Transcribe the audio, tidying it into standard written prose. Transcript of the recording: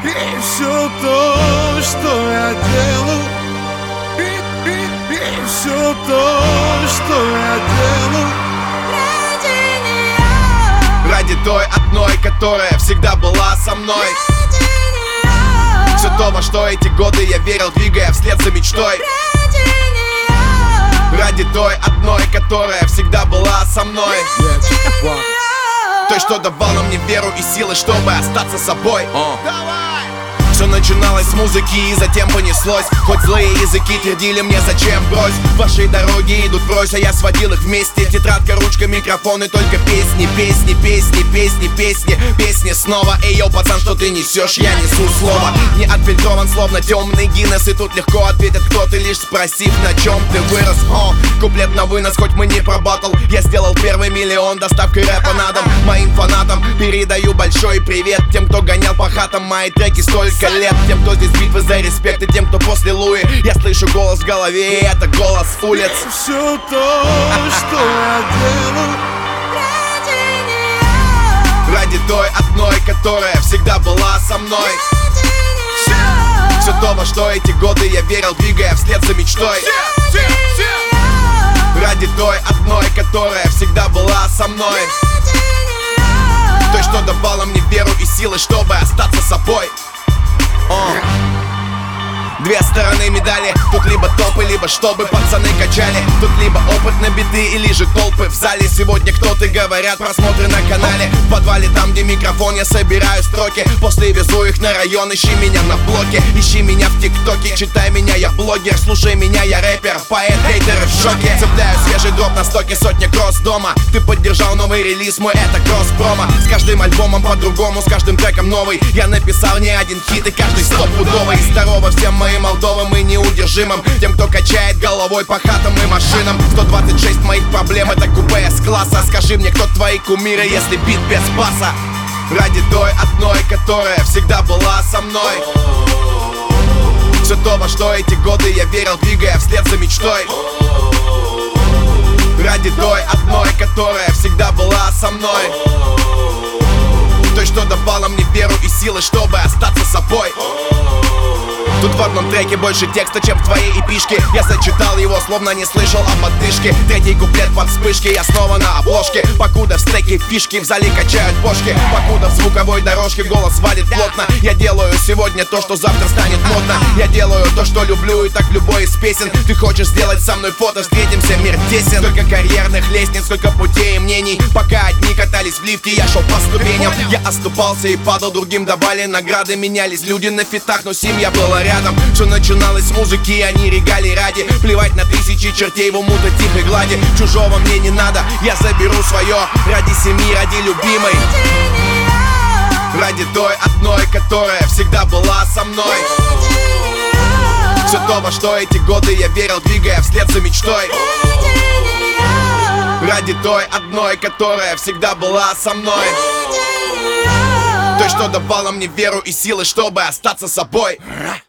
И все то, что я делал, и все то, что я делал ради нее, ради той одной, которая всегда была со мной. ради нее, Все то, во что эти годы я верил, двигая вслед за мечтой. ради нее, Ради той одной, которая всегда была со мной. Той, что давала мне веру и силы, чтобы остаться собой. Все начиналось с музыки и затем понеслось. Хоть злые языки твердили мне, зачем брось. Ваши дороги идут врозь, а я сводил их вместе. Тетрадка, ручка, микрофон и только песни, песни, песни, песни, песни, песни снова. Эй, йоу, пацан, что ты несешь? Я несу слово. Не отфильтрован, словно темный Гиннес. И тут легко ответит кто ты, лишь спросив, на чем ты вырос. Куплет на вынос, хоть мы не про батл. Я сделал первый миллион доставкой рэпа на дом. Моим фанатам передаю большой привет. Тем, кто гонял по хатам мои треки столько лет. Тем, кто здесь битвы за респект, и тем, кто после Луи. Я слышу голос в голове, и это голос улиц. все то, что я делал ради нее, Ради той одной, которая всегда была со мной. ради нее, Все то, во что эти годы я верил, двигая вслед за мечтой. Ради той одной, которая всегда была со мной. Той, что давала мне веру и силы, чтобы остаться собой. Две стороны медали. Тут либо топы, либо чтобы пацаны качали. Тут либо опыт на биты, или же толпы в зале. Сегодня кто-то говорят, просмотры на канале. В подвале, там где микрофон, я собираю строки. После везу их на район, ищи меня на блоке. Ищи меня в ТикТоке, читай меня, я блогер. Слушай меня, я рэпер, поэт, хейтеры в шоке. Цепляю свежий дроп на стоке, сотня кросс дома. Ты поддержал новый релиз мой, это кросс-промо. С каждым альбомом по-другому, с каждым треком новый. Я написал не один хит, и каждый стопудовый. Здорово всем моим молдовым и неудержимым. Тем, кто качает головой по хатам и машинам. 126 моих проблем, это купе С-класса. Скажи мне, кто твои кумиры, если бит без баса? Ради той одной, которая всегда была со мной. Все то, во что эти годы я верил, двигая вслед за мечтой. Ради той одной, которая всегда была со мной. Той, что давала мне веру и силы, чтобы остаться собой. Тут в одном треке больше текста, чем в твоей эпишке. Я зачитал его, словно не слышал о поддышке. Третий куплет под вспышки, я снова на обложке. Покуда в стеке фишки в зале качают бошки. Покуда в звуковой дорожке голос валит плотно. Я делаю сегодня то, что завтра станет модно. Я делаю то, что люблю, и так любой из песен. Ты хочешь сделать со мной фото, встретимся, мир тесен. Сколько карьерных лестниц, сколько путей и мнений. Пока одни катались в лифте, я шел по ступеням. Я оступался и падал, другим давали награды. Менялись люди на фитах, но семья была рядом. Все начиналось с музыки, а не регалий ради. Плевать на тысячи чертей в уму-то тихой глади. Чужого мне не надо, я заберу свое. Ради семьи, ради любимой. Ради той одной, которая всегда была со мной. Все то, во что эти годы я верил, двигая вслед за мечтой. Ради той одной, которая всегда была со мной. Той, что давала мне веру и силы, чтобы остаться собой.